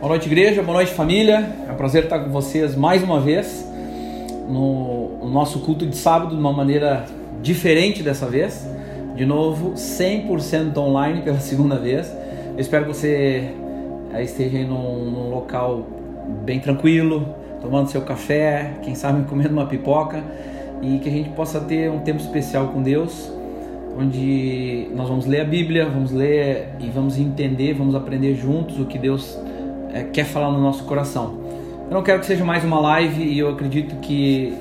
Boa noite, igreja, boa noite, família. É um prazer estar com vocês mais uma vez no nosso culto de sábado, de uma maneira diferente dessa vez. De novo, 100% online pela segunda vez. Eu espero que você esteja aí num local bem tranquilo, tomando seu café, quem sabe comendo uma pipoca, e que a gente possa ter um tempo especial com Deus, onde nós vamos ler a Bíblia, vamos ler e vamos entender, vamos aprender juntos o que Deus quer falar no nosso coração. Eu não quero que seja mais uma live, e eu acredito que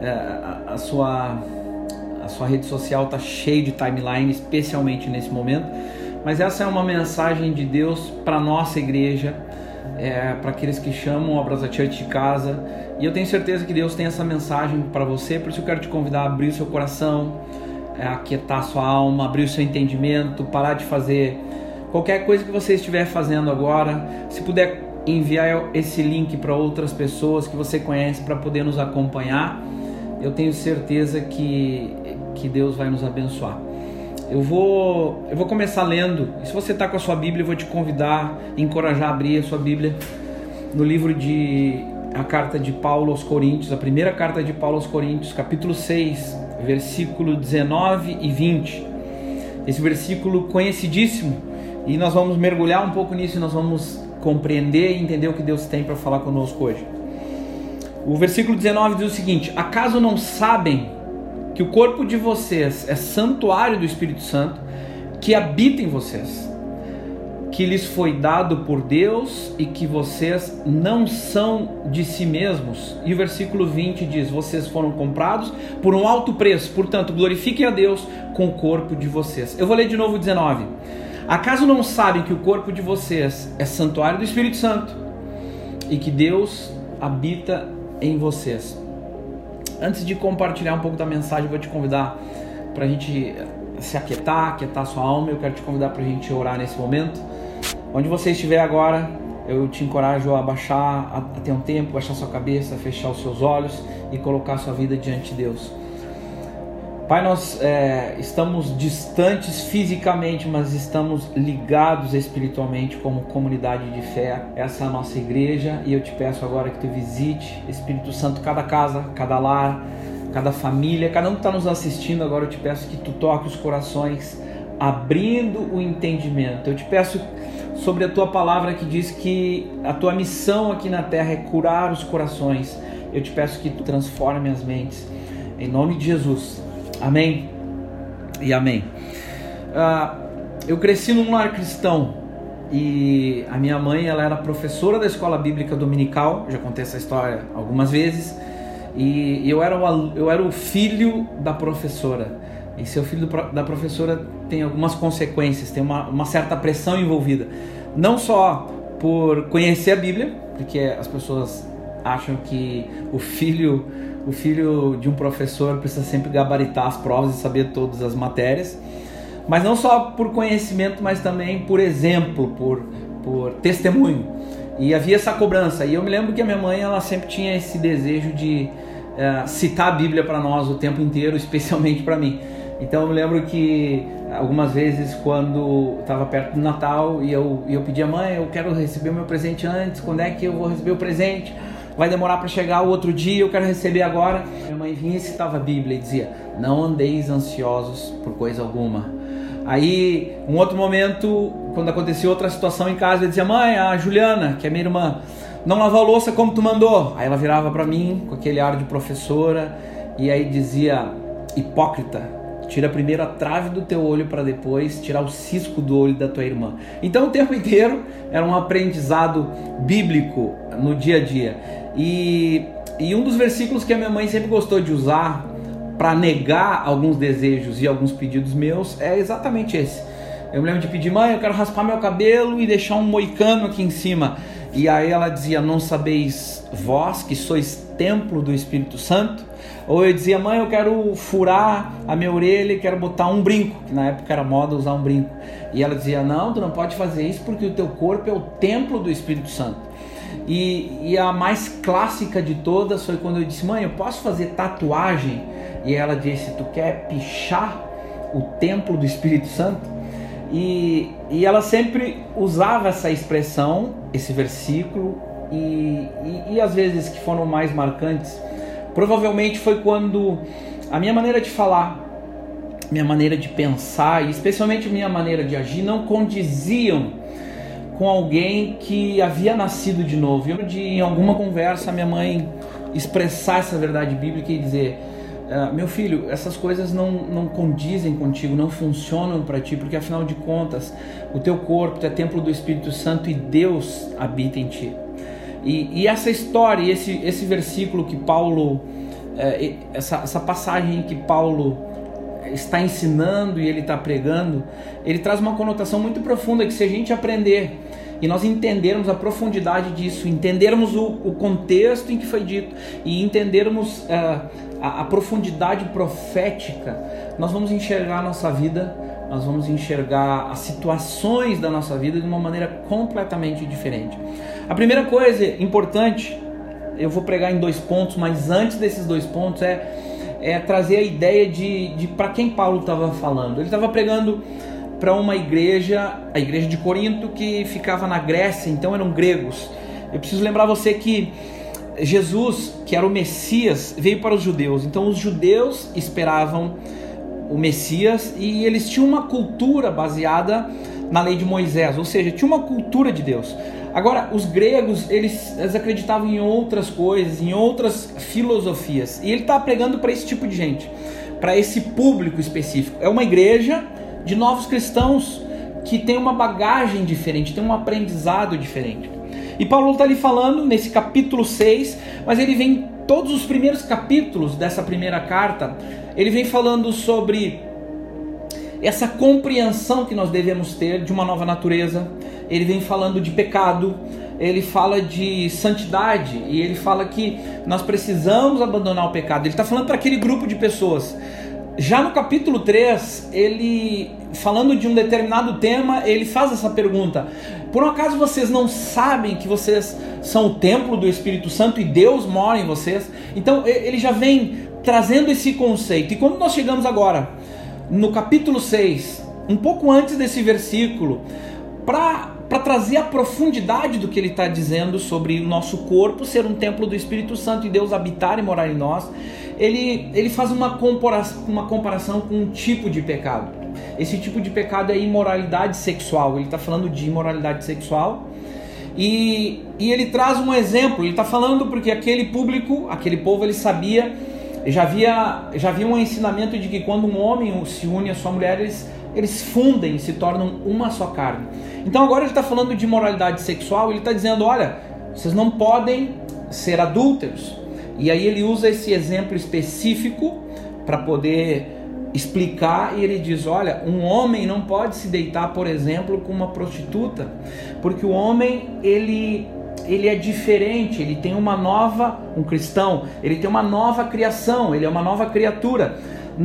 a sua rede social está cheia de timeline, especialmente nesse momento, mas essa é uma mensagem de Deus para a nossa igreja, para aqueles que chamam a Brasa Church de casa, e eu tenho certeza que Deus tem essa mensagem para você. Por isso eu quero te convidar a abrir o seu coração, aquietar a sua alma, abrir o seu entendimento, parar de fazer qualquer coisa que você estiver fazendo agora. Se puder enviar esse link para outras pessoas que você conhece para poder nos acompanhar, eu tenho certeza que Deus vai nos abençoar. Eu vou começar lendo, e se você está com a sua Bíblia, eu vou te convidar, encorajar a abrir a sua Bíblia no livro a carta de Paulo aos Coríntios, a primeira carta de Paulo aos Coríntios, capítulo 6, versículo 19 e 20. Esse versículo conhecidíssimo, e nós vamos mergulhar um pouco nisso, e nós vamos compreender e entender o que Deus tem para falar conosco hoje. O versículo 19 diz o seguinte: acaso não sabem que o corpo de vocês é santuário do Espírito Santo, que habita em vocês, que lhes foi dado por Deus e que vocês não são de si mesmos? E o versículo 20 diz: vocês foram comprados por um alto preço, portanto glorifiquem a Deus com o corpo de vocês. Eu vou ler de novo o 19. Acaso não sabem que o corpo de vocês é santuário do Espírito Santo e que Deus habita em vocês? Antes de compartilhar um pouco da mensagem, eu vou te convidar para a gente se aquietar a sua alma. Eu quero te convidar para a gente orar nesse momento. Onde você estiver agora, eu te encorajo a baixar, a ter um tempo, baixar sua cabeça, fechar os seus olhos e colocar a sua vida diante de Deus. Pai, nós estamos distantes fisicamente, mas estamos ligados espiritualmente como comunidade de fé. Essa é a nossa igreja, e eu te peço agora que tu visite, Espírito Santo, cada casa, cada lar, cada família, cada um que está nos assistindo. Agora eu te peço que tu toque os corações, abrindo o entendimento. Eu te peço sobre a tua palavra que diz que a tua missão aqui na terra é curar os corações. Eu te peço que tu transforme as mentes, em nome de Jesus. Amém e amém. Eu cresci num lar cristão, e a minha mãe, ela era professora da escola bíblica dominical. Já contei essa história algumas vezes. E eu era o filho da professora. E ser o filho da professora tem algumas consequências, tem uma certa pressão envolvida. Não só por conhecer a Bíblia, porque as pessoas acham que o filho de um professor precisa sempre gabaritar as provas e saber todas as matérias, mas não só por conhecimento, mas também por exemplo, por testemunho. E havia essa cobrança, e eu me lembro que a minha mãe, ela sempre tinha esse desejo de citar a Bíblia para nós o tempo inteiro, especialmente para mim. Então eu me lembro que algumas vezes, quando estava perto do Natal, e eu pedia: mãe, eu quero receber o meu presente antes, quando é que eu vou receber o presente? Vai demorar para chegar o outro dia, eu quero receber agora. Minha mãe vinha e citava a Bíblia e dizia: não andeis ansiosos por coisa alguma. Aí, um outro momento, quando acontecia outra situação em casa, eu dizia: mãe, a Juliana, que é minha irmã, não lavou a louça como tu mandou. Aí ela virava para mim com aquele ar de professora e aí dizia: hipócrita, tira primeiro a trave do teu olho para depois tirar o cisco do olho da tua irmã. Então o tempo inteiro era um aprendizado bíblico no dia a dia. E um dos versículos que a minha mãe sempre gostou de usar para negar alguns desejos e alguns pedidos meus é exatamente esse. Eu me lembro de pedir: mãe, eu quero raspar meu cabelo e deixar um moicano aqui em cima. E aí ela dizia: não sabeis vós que sois templo do Espírito Santo? Ou eu dizia: mãe, eu quero furar a minha orelha e quero botar um brinco, que na época era moda usar um brinco. E ela dizia: não, tu não pode fazer isso porque o teu corpo é o templo do Espírito Santo. E a mais clássica de todas foi quando eu disse: mãe, eu posso fazer tatuagem? E ela disse: tu quer pichar o templo do Espírito Santo? E ela sempre usava essa expressão esse versículo e as vezes que foram mais marcantes, provavelmente foi quando a minha maneira de falar, minha maneira de pensar e especialmente minha maneira de agir não condiziam com alguém que havia nascido de novo. Eu, em alguma conversa, minha mãe expressar essa verdade bíblica e dizer: meu filho, essas coisas não condizem contigo, não funcionam para ti, porque afinal de contas o teu corpo é templo do Espírito Santo e Deus habita em ti. E essa história, esse versículo que Paulo, essa passagem que Paulo está ensinando e ele está pregando, ele traz uma conotação muito profunda, que se a gente aprender e nós entendermos a profundidade disso, entendermos o contexto em que foi dito e entendermos a profundidade profética, nós vamos enxergar a nossa vida, nós vamos enxergar as situações da nossa vida de uma maneira completamente diferente. A primeira coisa importante, eu vou pregar em 2 pontos, mas antes desses 2 pontos é trazer a ideia de para quem Paulo estava falando. Ele estava pregando para uma igreja, a igreja de Corinto, que ficava na Grécia, então eram gregos. Eu preciso lembrar você que Jesus, que era o Messias, veio para os judeus. Então os judeus esperavam o Messias e eles tinham uma cultura baseada na lei de Moisés, ou seja, tinha uma cultura de Deus. Agora, os gregos, eles acreditavam em outras coisas, em outras filosofias. E ele está pregando para esse tipo de gente, para esse público específico. É uma igreja de novos cristãos que tem uma bagagem diferente, tem um aprendizado diferente. E Paulo está ali falando nesse capítulo 6, mas ele vem, todos os primeiros capítulos dessa primeira carta, ele vem falando sobre essa compreensão que nós devemos ter de uma nova natureza. Ele vem falando de pecado, ele fala de santidade e ele fala que nós precisamos abandonar o pecado. Ele está falando para aquele grupo de pessoas. Já no capítulo 3, ele, falando de um determinado tema, ele faz essa pergunta: por um acaso vocês não sabem que vocês são o templo do Espírito Santo e Deus mora em vocês? Então ele já vem trazendo esse conceito. E quando nós chegamos agora no capítulo 6, um pouco antes desse versículo, para trazer a profundidade do que ele está dizendo sobre o nosso corpo ser um templo do Espírito Santo e Deus habitar e morar em nós, ele faz uma comparação com um tipo de pecado. Esse tipo de pecado é imoralidade sexual. Ele está falando de imoralidade sexual e ele traz um exemplo. Ele está falando porque aquele povo, ele sabia, já havia um ensinamento de que quando um homem se une à sua mulher, eles fundem, se tornam uma só carne. Então agora ele está falando de imoralidade sexual. Ele está dizendo: olha, vocês não podem ser adúlteros. E aí ele usa esse exemplo específico para poder explicar, e ele diz: olha, um homem não pode se deitar, por exemplo, com uma prostituta, porque o homem, ele é diferente, ele tem um cristão, ele tem uma nova criação, ele é uma nova criatura.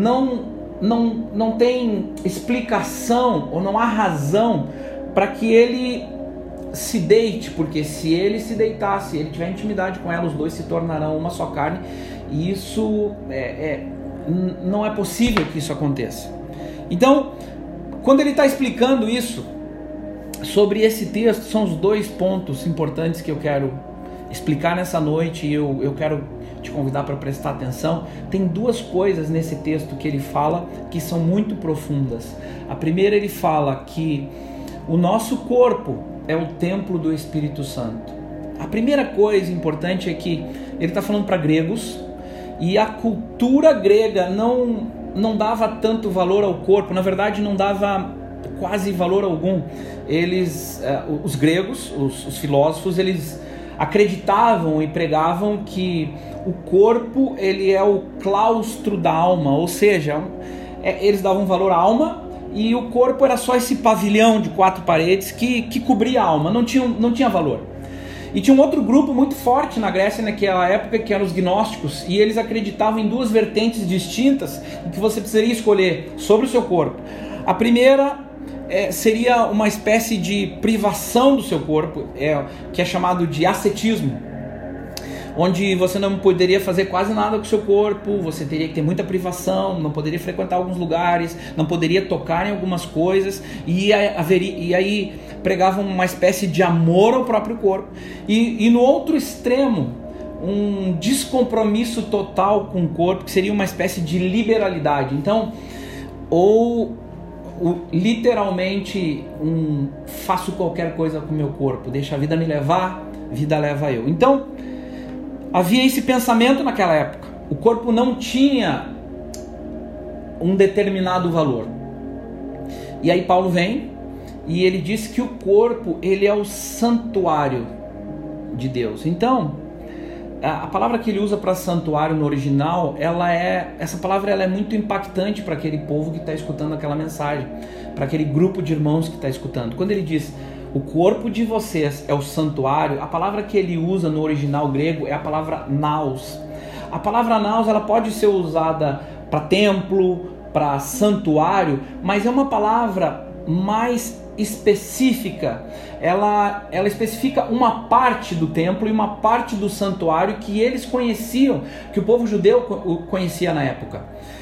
Não tem explicação ou não há razão para que ele se deite, porque se ele se deitar, se ele tiver intimidade com ela, os dois se tornarão uma só carne, e isso não é possível que isso aconteça. Então, quando ele está explicando isso sobre esse texto, são os 2 pontos importantes que eu quero explicar nessa noite, e eu quero te convidar para prestar atenção. Tem 2 coisas nesse texto que ele fala que são muito profundas. A primeira, ele fala que o nosso corpo é o templo do Espírito Santo. A primeira coisa importante é que ele está falando para gregos, e a cultura grega não dava tanto valor ao corpo. Na verdade, não dava quase valor algum. Os gregos, os filósofos, eles acreditavam e pregavam que o corpo, ele é o claustro da alma, ou seja, eles davam valor à alma, e o corpo era só esse pavilhão de 4 paredes que cobria a alma, não tinha valor. E tinha um outro grupo muito forte na Grécia naquela época, que eram os gnósticos, e eles acreditavam em 2 vertentes distintas em que você precisaria escolher sobre o seu corpo. A primeira seria uma espécie de privação do seu corpo, que é chamado de ascetismo. onde você não poderia fazer quase nada com o seu corpo, você teria que ter muita privação, não poderia frequentar alguns lugares, não poderia tocar em algumas coisas, e aí pregavam uma espécie de amor ao próprio corpo. E no outro extremo, um descompromisso total com o corpo, que seria uma espécie de liberalidade. Então, literalmente faço qualquer coisa com o meu corpo, deixa a vida me levar, vida leva eu. Então havia esse pensamento naquela época. O corpo não tinha um determinado valor. E aí Paulo vem e ele diz que o corpo, ele é o santuário de Deus. Então a palavra que ele usa para santuário no original, essa palavra ela é muito impactante para aquele povo que está escutando aquela mensagem, para aquele grupo de irmãos que está escutando. Quando ele diz, o corpo de vocês é o santuário, a palavra que ele usa no original grego é a palavra naos. A palavra naos, ela pode ser usada para templo, para santuário, mas é uma palavra mais específica. Ela especifica uma parte do templo e uma parte do santuário que eles conheciam, que o povo judeu conhecia na época.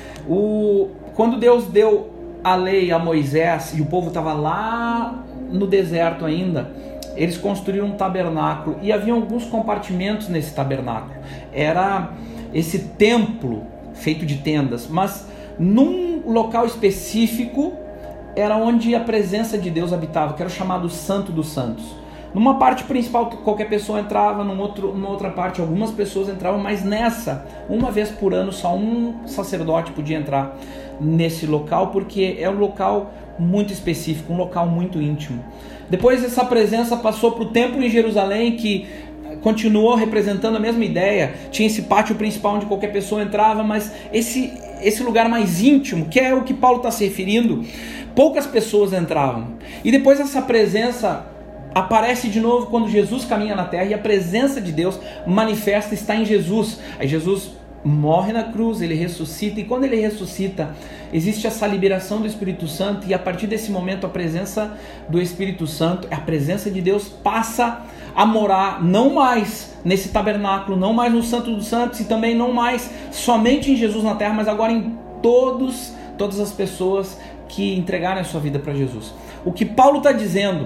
Quando Deus deu a lei a Moisés e o povo estava lá no deserto ainda, eles construíram um tabernáculo e havia alguns compartimentos nesse tabernáculo. Era esse templo feito de tendas, mas num local específico era onde a presença de Deus habitava, que era o chamado Santo dos Santos. Numa parte principal qualquer pessoa entrava, numa outra parte algumas pessoas entravam, mas nessa, uma vez por ano, só um sacerdote podia entrar nesse local, porque é um local muito específico, um local muito íntimo. Depois essa presença passou para o templo em Jerusalém, que continuou representando a mesma ideia. Tinha esse pátio principal onde qualquer pessoa entrava, mas esse lugar mais íntimo, que é o que Paulo está se referindo, poucas pessoas entravam. E depois essa presença aparece de novo quando Jesus caminha na terra e a presença de Deus manifesta, está em Jesus. Aí Jesus morre na cruz, ele ressuscita, e quando ele ressuscita, existe essa liberação do Espírito Santo, e a partir desse momento a presença do Espírito Santo, a presença de Deus passa a morar não mais nesse tabernáculo, não mais no Santo dos Santos, e também não mais somente em Jesus na terra, mas agora em todas as pessoas que entregaram a sua vida para Jesus. O que Paulo está dizendo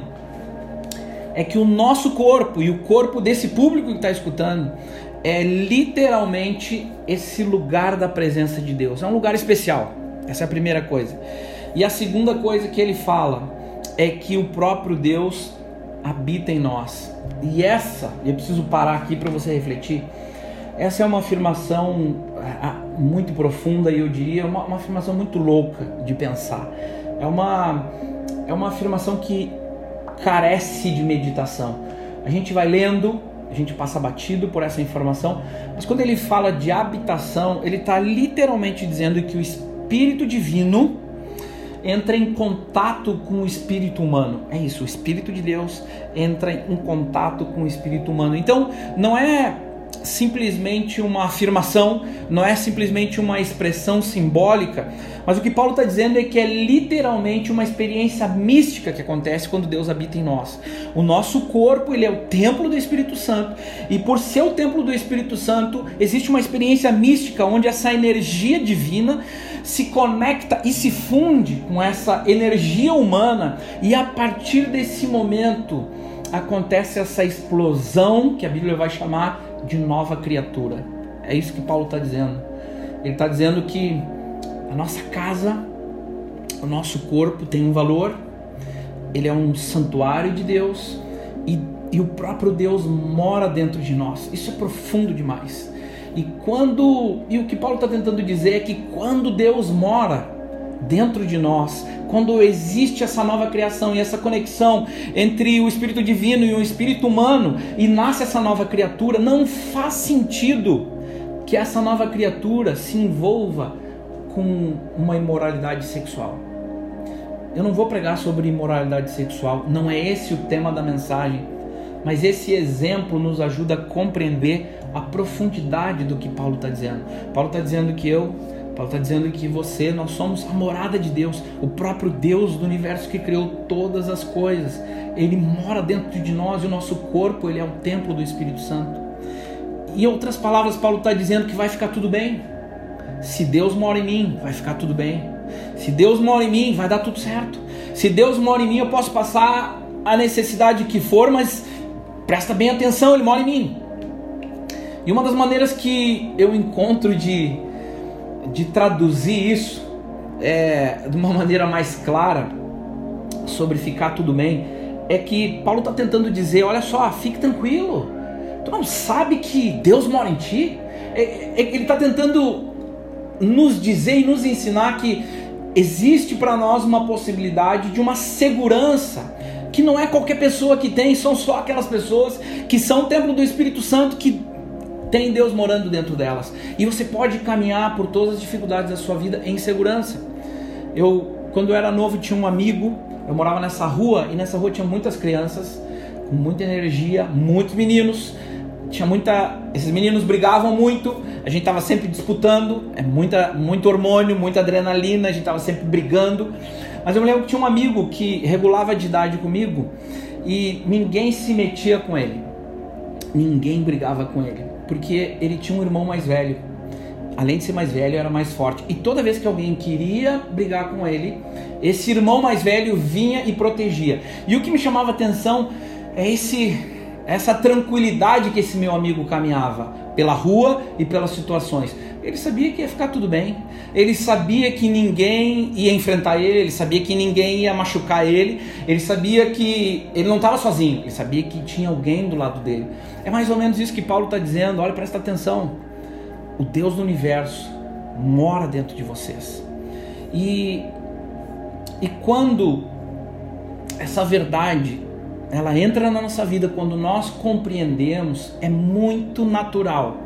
é que o nosso corpo e o corpo desse público que está escutando é literalmente esse lugar da presença de Deus. É um lugar especial. Essa é a primeira coisa. E a segunda coisa que ele fala é que o próprio Deus habita em nós. E eu preciso parar aqui para você refletir. Essa é uma afirmação muito profunda e eu diria uma afirmação muito louca de pensar. É uma afirmação que carece de meditação. A gente vai lendo, a gente passa batido por essa informação, mas quando ele fala de habitação, ele está literalmente dizendo que o Espírito Divino entra em contato com o Espírito humano. É isso, o Espírito de Deus entra em contato com o Espírito humano. Então, não é simplesmente uma afirmação, não é simplesmente uma expressão simbólica, mas o que Paulo está dizendo é que é literalmente uma experiência mística que acontece quando Deus habita em nós. O nosso corpo, ele é o templo do Espírito Santo, e por ser o templo do Espírito Santo, existe uma experiência mística onde essa energia divina se conecta e se funde com essa energia humana, e a partir desse momento acontece essa explosão que a Bíblia vai chamar de nova criatura. É isso que Paulo está dizendo. Ele está dizendo que a nossa casa, o nosso corpo tem um valor, ele é um santuário de Deus, e o próprio Deus mora dentro de nós. Isso é profundo demais. E o que Paulo está tentando dizer é que quando Deus mora dentro de nós, quando existe essa nova criação e essa conexão entre o Espírito Divino e o Espírito humano, e nasce essa nova criatura, não faz sentido que essa nova criatura se envolva com uma imoralidade sexual. Eu não vou pregar sobre imoralidade sexual, não é esse o tema da mensagem, mas esse exemplo nos ajuda a compreender a profundidade do que Paulo está dizendo. Paulo está dizendo que você, nós somos a morada de Deus, o próprio Deus do universo que criou todas as coisas. Ele mora dentro de nós, e o nosso corpo, ele é o templo do Espírito Santo. Em outras palavras, Paulo está dizendo que vai ficar tudo bem. Se Deus mora em mim, vai ficar tudo bem. Se Deus mora em mim, vai dar tudo certo. Se Deus mora em mim, eu posso passar a necessidade que for, mas presta bem atenção, Ele mora em mim. E uma das maneiras que eu encontro de traduzir isso de uma maneira mais clara sobre ficar tudo bem, é que Paulo está tentando dizer, olha só, fique tranquilo, tu não sabe que Deus mora em ti? Ele está tentando nos dizer e nos ensinar que existe para nós uma possibilidade de uma segurança, que não é qualquer pessoa que tem, são só aquelas pessoas que são o templo do Espírito Santo, que tem Deus morando dentro delas. E você pode caminhar por todas as dificuldades da sua vida em segurança. Quando eu era novo, tinha um amigo, eu morava nessa rua, e nessa rua tinha muitas crianças, com muita energia, muitos meninos, esses meninos brigavam muito, a gente estava sempre disputando, muito hormônio, muita adrenalina, a gente estava sempre brigando. Mas eu me lembro que tinha um amigo que regulava de idade comigo, e ninguém se metia com ele, ninguém brigava com ele, porque ele tinha um irmão mais velho. Além de ser mais velho, era mais forte. E toda vez que alguém queria brigar com ele, esse irmão mais velho vinha e protegia. E o que me chamava atenção é essa tranquilidade que esse meu amigo caminhava pela rua e pelas situações. Ele sabia que ia ficar tudo bem. Ele sabia que ninguém ia enfrentar ele. Ele sabia que ninguém ia machucar ele. Ele sabia que ele não estava sozinho. Ele sabia que tinha alguém do lado dele. É mais ou menos isso que Paulo está dizendo. Olha, presta atenção. O Deus do universo mora dentro de vocês. E quando essa verdade ela entra na nossa vida, quando nós compreendemos, é muito natural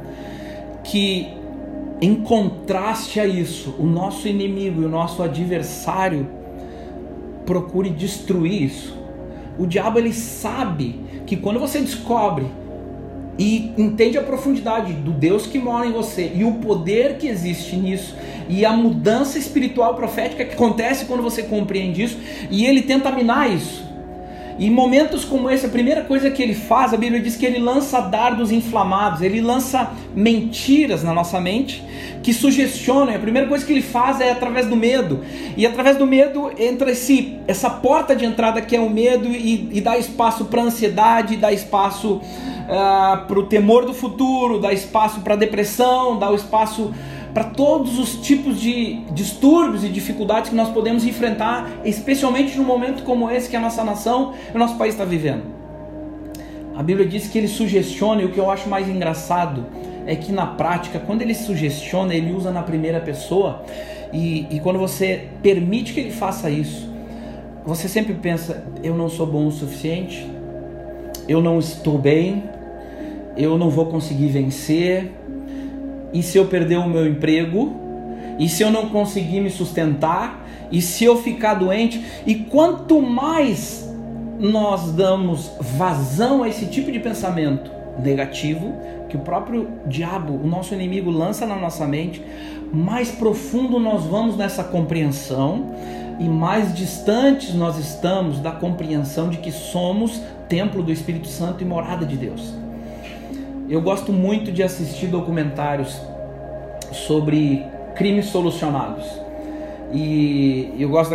que, em contraste a isso, o nosso inimigo e o nosso adversário procure destruir isso. O diabo, ele sabe que quando você descobre e entende a profundidade do Deus que mora em você e o poder que existe nisso e a mudança espiritual profética que acontece quando você compreende isso, e ele tenta minar isso. E em momentos como esse, a primeira coisa que ele faz, a Bíblia diz que ele lança dardos inflamados, ele lança mentiras na nossa mente que sugestionam. A primeira coisa que ele faz é através do medo, e através do medo entra essa porta de entrada que é o medo, e dá espaço para a ansiedade, dá espaço para o temor do futuro, dá espaço para a depressão, dá o espaço para todos os tipos de distúrbios e dificuldades que nós podemos enfrentar, especialmente num momento como esse que a nossa nação e o nosso país está vivendo. A Bíblia diz que ele sugestiona, e o que eu acho mais engraçado é que na prática, quando ele sugestiona, ele usa na primeira pessoa, e quando você permite que ele faça isso, você sempre pensa, eu não sou bom o suficiente, eu não estou bem, eu não vou conseguir vencer, e se eu perder o meu emprego, e se eu não conseguir me sustentar, e se eu ficar doente. E quanto mais nós damos vazão a esse tipo de pensamento negativo que o próprio diabo, o nosso inimigo, lança na nossa mente, mais profundo nós vamos nessa compreensão e mais distantes nós estamos da compreensão de que somos templo do Espírito Santo e morada de Deus. Eu gosto muito de assistir documentários sobre crimes solucionados, e eu gosto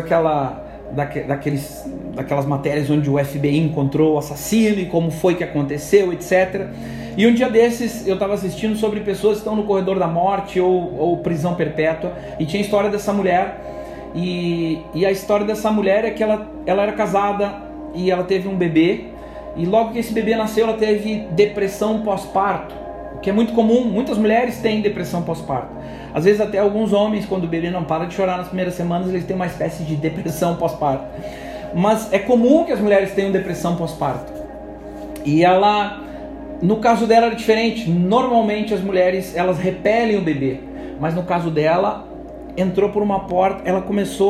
daquelas matérias onde o FBI encontrou o assassino e como foi que aconteceu, etc. E um dia desses eu estava assistindo sobre pessoas que estão no corredor da morte ou prisão perpétua, e tinha a história dessa mulher, e a história dessa mulher é que ela era casada e ela teve um bebê, e logo que esse bebê nasceu ela teve depressão pós-parto, que é muito comum. Muitas mulheres têm depressão pós-parto. Às vezes até alguns homens, quando o bebê não para de chorar nas primeiras semanas, eles têm uma espécie de depressão pós-parto. Mas é comum que as mulheres tenham depressão pós-parto. E ela, no caso dela era diferente. Normalmente as mulheres, elas repelem o bebê, mas no caso dela, entrou por uma porta, ela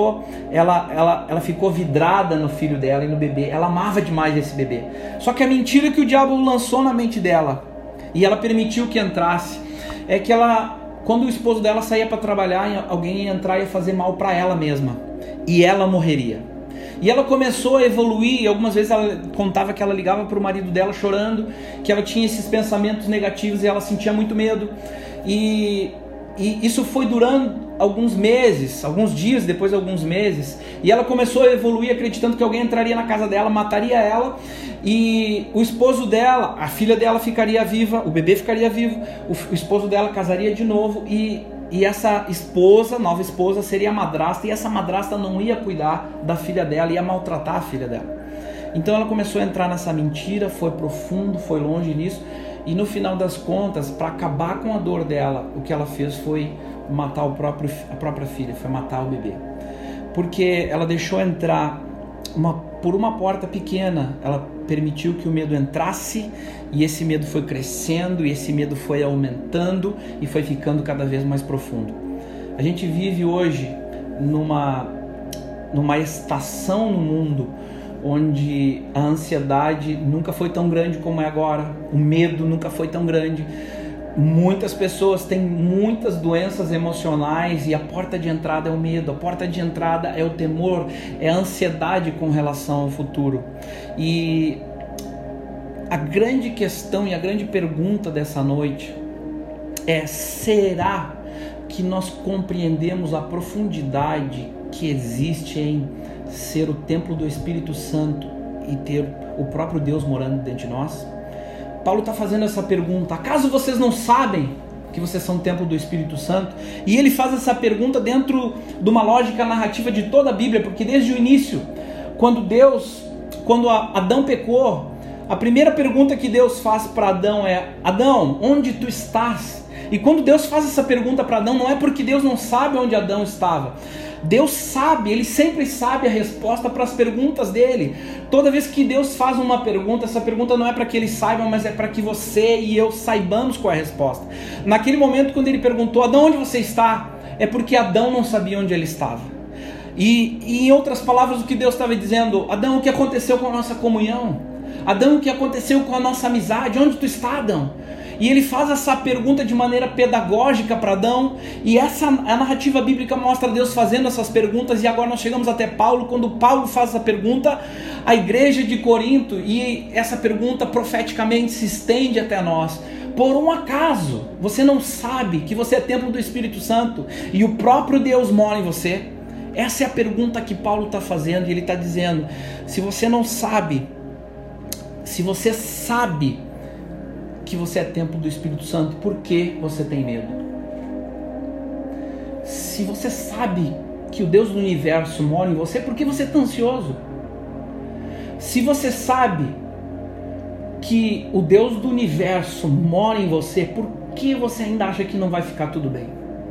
ficou vidrada no filho dela e no bebê. Ela amava demais esse bebê. Só que a mentira que o diabo lançou na mente dela, e ela permitiu que entrasse, é que quando o esposo dela saía para trabalhar, alguém ia entrar e ia fazer mal para ela mesma, e ela morreria. E ela começou a evoluir, e algumas vezes ela contava que ela ligava para o marido dela chorando, que ela tinha esses pensamentos negativos e ela sentia muito medo. E isso foi durando alguns meses, alguns dias, depois de alguns meses, e ela começou a evoluir acreditando que alguém entraria na casa dela, mataria ela, e o esposo dela, a filha dela ficaria viva, o bebê ficaria vivo, o esposo dela casaria de novo, e essa esposa, nova esposa, seria a madrasta, e essa madrasta não ia cuidar da filha dela, ia maltratar a filha dela. Então ela começou a entrar nessa mentira, foi profundo, foi longe nisso, e no final das contas, para acabar com a dor dela, o que ela fez foi matar a própria filha, foi matar o bebê. Porque ela deixou entrar por uma porta pequena, ela permitiu que o medo entrasse, e esse medo foi crescendo, e esse medo foi aumentando, e foi ficando cada vez mais profundo. A gente vive hoje numa estação no mundo onde a ansiedade nunca foi tão grande como é agora, o medo nunca foi tão grande. Muitas pessoas têm muitas doenças emocionais e a porta de entrada é o medo, a porta de entrada é o temor, é a ansiedade com relação ao futuro. E a grande questão e a grande pergunta dessa noite é: será que nós compreendemos a profundidade que existe em ser o templo do Espírito Santo e ter o próprio Deus morando dentro de nós? Paulo está fazendo essa pergunta: acaso vocês não sabem que vocês são o templo do Espírito Santo? E ele faz essa pergunta dentro de uma lógica narrativa de toda a Bíblia, porque desde o início, quando Adão pecou, a primeira pergunta que Deus faz para Adão é: Adão, onde tu estás? E quando Deus faz essa pergunta para Adão, não é porque Deus não sabe onde Adão estava. Deus sabe, Ele sempre sabe a resposta para as perguntas dele. Toda vez que Deus faz uma pergunta, essa pergunta não é para que Ele saiba, mas é para que você e eu saibamos qual é a resposta. Naquele momento, quando Ele perguntou: Adão, onde você está? É porque Adão não sabia onde ele estava. E em outras palavras, o que Deus estava dizendo: Adão, o que aconteceu com a nossa comunhão? Adão, o que aconteceu com a nossa amizade? Onde tu está, Adão? E ele faz essa pergunta de maneira pedagógica para Adão, e a narrativa bíblica mostra Deus fazendo essas perguntas, e agora nós chegamos até Paulo. Quando Paulo faz essa pergunta à igreja de Corinto, e essa pergunta profeticamente se estende até nós: por um acaso você não sabe que você é templo do Espírito Santo e o próprio Deus mora em você? Essa é a pergunta que Paulo está fazendo, e ele está dizendo: se você não sabe, se você sabe que você é templo do Espírito Santo, por que você tem medo? Se você sabe que o Deus do universo mora em você, por que você está ansioso? Se você sabe que o Deus do universo mora em você, por que você ainda acha que não vai ficar tudo bem?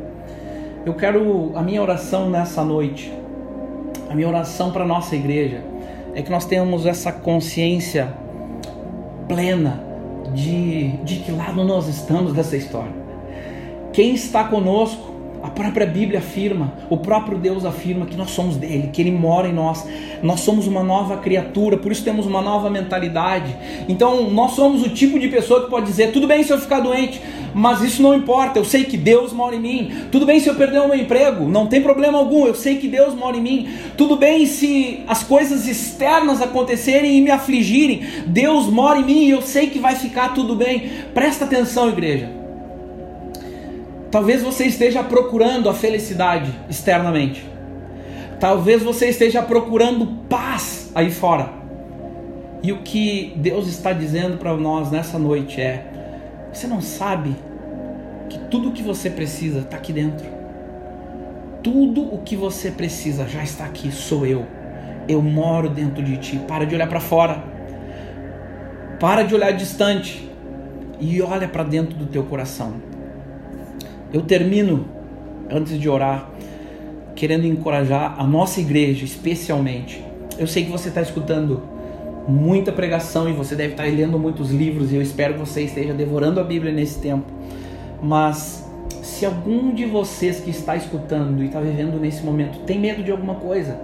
A minha oração nessa noite, a minha oração para a nossa igreja, é que nós tenhamos essa consciência plena de que lado nós estamos dessa história. Quem está conosco, a própria Bíblia afirma, o próprio Deus afirma que nós somos dele, que ele mora em nós. Nós somos uma nova criatura, por isso temos uma nova mentalidade. Então nós somos o tipo de pessoa que pode dizer: tudo bem se eu ficar doente, mas isso não importa, eu sei que Deus mora em mim. Tudo bem se eu perder o meu emprego, não tem problema algum, eu sei que Deus mora em mim. Tudo bem se as coisas externas acontecerem e me afligirem, Deus mora em mim e eu sei que vai ficar tudo bem. Presta atenção, igreja. Talvez você esteja procurando a felicidade externamente. Talvez você esteja procurando paz aí fora. E o que Deus está dizendo para nós nessa noite é: você não sabe que tudo o que você precisa está aqui dentro? Tudo o que você precisa já está aqui, sou eu. Eu moro dentro de ti. Para de olhar para fora. Para de olhar distante. E olha para dentro do teu coração. Eu termino, antes de orar, querendo encorajar a nossa igreja, especialmente. Eu sei que você está escutando muita pregação e você deve estar lendo muitos livros, e eu espero que você esteja devorando a Bíblia nesse tempo. Mas se algum de vocês que está escutando e está vivendo nesse momento tem medo de alguma coisa,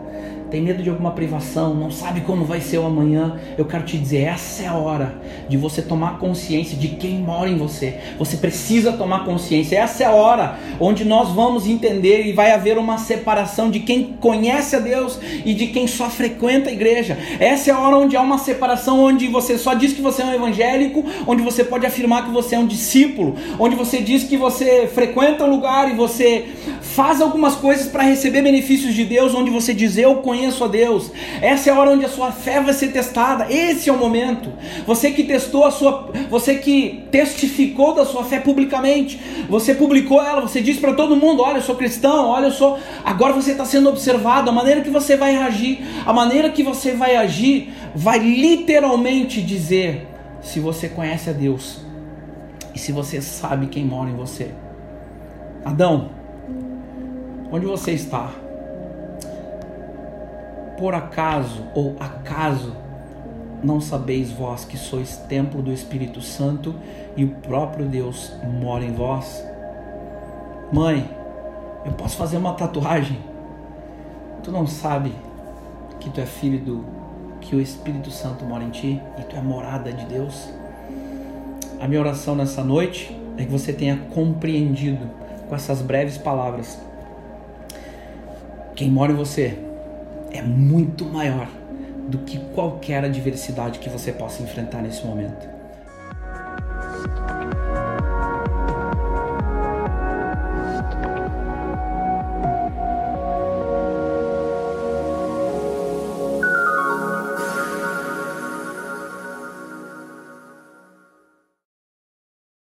tem medo de alguma privação, não sabe como vai ser o amanhã, eu quero te dizer, essa é a hora de você tomar consciência de quem mora em você. Você precisa tomar consciência. Essa é a hora onde nós vamos entender e vai haver uma separação de quem conhece a Deus e de quem só frequenta a igreja. Essa é a hora onde há uma separação, onde você só diz que você é um evangélico, onde você pode afirmar que você é um discípulo, onde você diz que você frequenta um lugar e você faz algumas coisas para receber benefícios de Deus, onde você diz, eu conheço a Deus. Essa é a hora onde a sua fé vai ser testada. Esse é o momento. Você que testou você que testificou da sua fé publicamente, você publicou ela, você disse para todo mundo, olha, eu sou cristão, olha, eu sou... Agora você está sendo observado. A maneira que você vai reagir, a maneira que você vai agir, vai literalmente dizer se você conhece a Deus e se você sabe quem mora em você. Adão, onde você está? Por acaso ou acaso não sabeis vós que sois templo do Espírito Santo e o próprio Deus mora em vós? Mãe, eu posso fazer uma tatuagem? Tu não sabe que tu é filho que o Espírito Santo mora em ti e tu é morada de Deus? A minha oração nessa noite é que você tenha compreendido com essas breves palavras: quem mora em você é muito maior do que qualquer adversidade que você possa enfrentar nesse momento.